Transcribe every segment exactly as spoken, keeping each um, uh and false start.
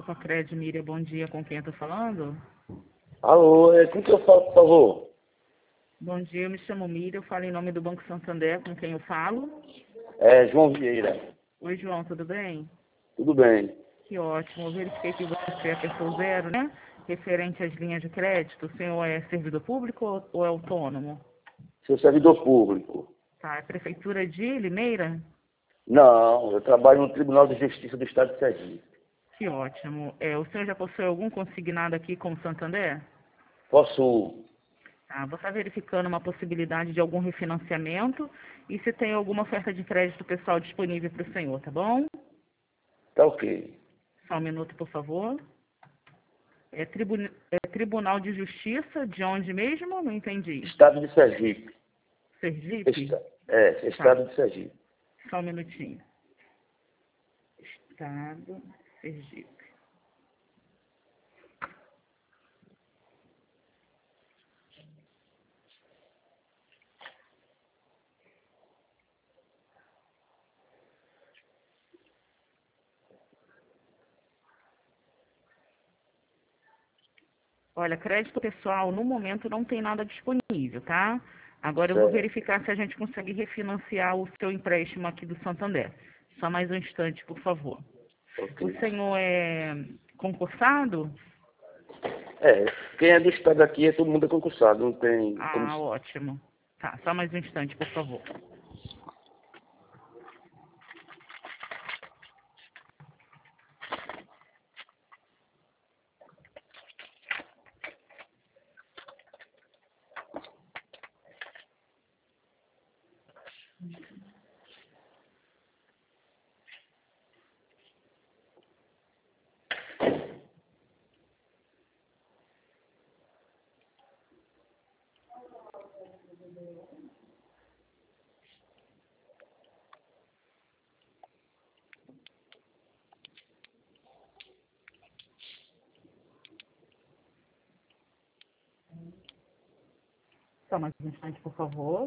Opa, Cred, Miriam, bom dia. Com quem eu tô falando? Alô, é com que eu falo, por favor? Bom dia, eu me chamo Miriam, eu falo em nome do Banco Santander, com quem eu falo? É João Vieira. Oi, João, tudo bem? Tudo bem. Que ótimo. Eu verifiquei que você apertou zero, né? Referente às linhas de crédito, o senhor é servidor público ou, ou é autônomo? Sou servidor público. Tá, é Prefeitura de Limeira? Não, eu trabalho no Tribunal de Justiça do Estado de Sergipe. Que ótimo. É, o senhor já possui algum consignado aqui como Santander? Posso... Tá, vou estar verificando uma possibilidade de algum refinanciamento e se tem alguma oferta de crédito pessoal disponível para o senhor, tá bom? Tá ok. Só um minuto, por favor. É, tribu... é Tribunal de Justiça, de onde mesmo? Não entendi. Estado de Sergipe. Sergipe? Esta... É, Tá, Estado de Sergipe. só um minutinho. Estado, Sergipe. Olha, crédito pessoal, no momento não tem nada disponível, tá? Agora eu vou Certo. verificar se a gente consegue refinanciar o seu empréstimo aqui do Santander. Só mais um instante, por favor. Ok. O senhor é concursado? É, quem é do Estado aqui é todo mundo é concursado, não tem como... Ah, ótimo. Tá, só mais um instante, por favor. Só mais um instante, por favor.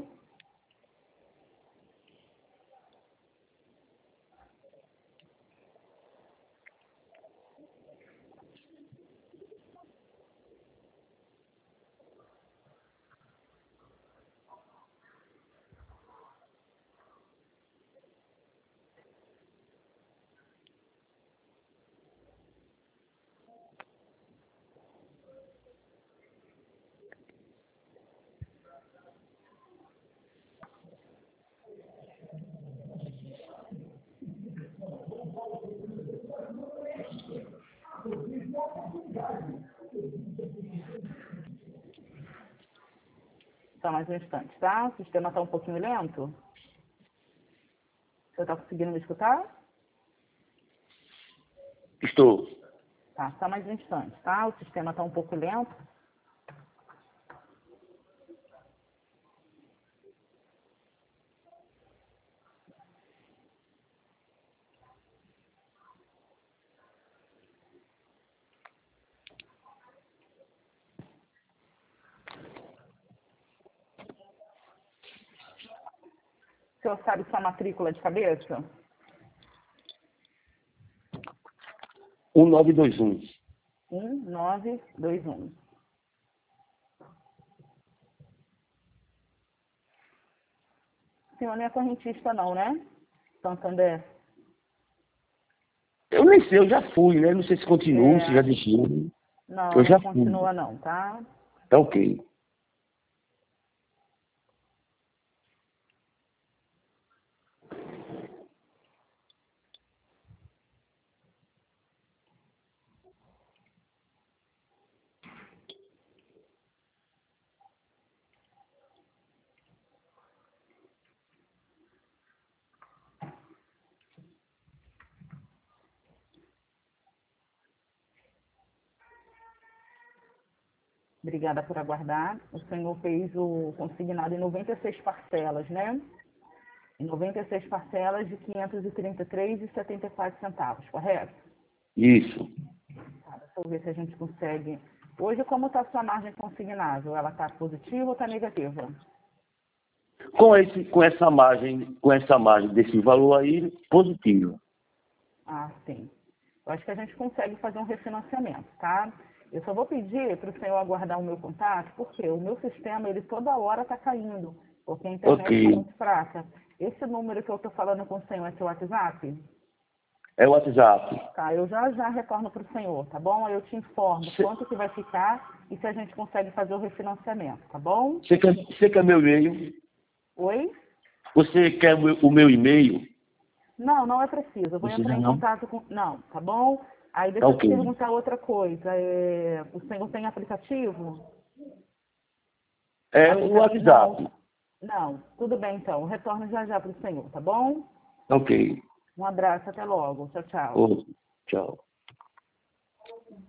Só mais um instante, tá? O sistema está um pouquinho lento. O senhor está conseguindo me escutar? Estou. Tá, só mais um instante, tá? O sistema está um pouco lento. O senhor sabe sua matrícula de cabeça? um nove dois um. um nove dois um. O senhor não é correntista não, né? Santander. Eu nem sei, eu já fui, né? Não sei se continuo, se já É, deixei. não, Eu não já fui. continua não, tá? Tá ok. Obrigada por aguardar. O senhor fez o consignado em noventa e seis parcelas, né? Em noventa e seis parcelas de quinhentos e trinta e três reais e setenta e quatro centavos, correto? Isso. Tá, deixa eu ver se a gente consegue. Hoje, como está a sua margem consignável? Ela está positiva ou está negativa? Com, esse, com essa margem, com essa margem desse valor aí, positivo. Ah, sim. eu acho que a gente consegue fazer um refinanciamento, tá? Eu só vou pedir para o senhor aguardar o meu contato, porque o meu sistema, ele toda hora está caindo, porque a internet está Ok. muito fraca. Esse número que eu estou falando com o senhor é seu WhatsApp? É o WhatsApp. Tá, eu já já retorno para o senhor, tá bom? Aí eu te informo Você quanto que vai ficar e se a gente consegue fazer o refinanciamento, tá bom? você quer, você quer meu e-mail? Oi? Você quer o meu o meu e-mail? Não, não é preciso. Eu vou Precisa entrar em não? contato com... Não, tá bom? Aí Tá deixa eu te ok. perguntar outra coisa. É... O senhor tem aplicativo? É o Aplica... Não, WhatsApp. não. Tudo bem, então. Eu retorno já já para o senhor, tá bom? Ok. Um abraço, até logo. Tchau, tchau. Ô, tchau.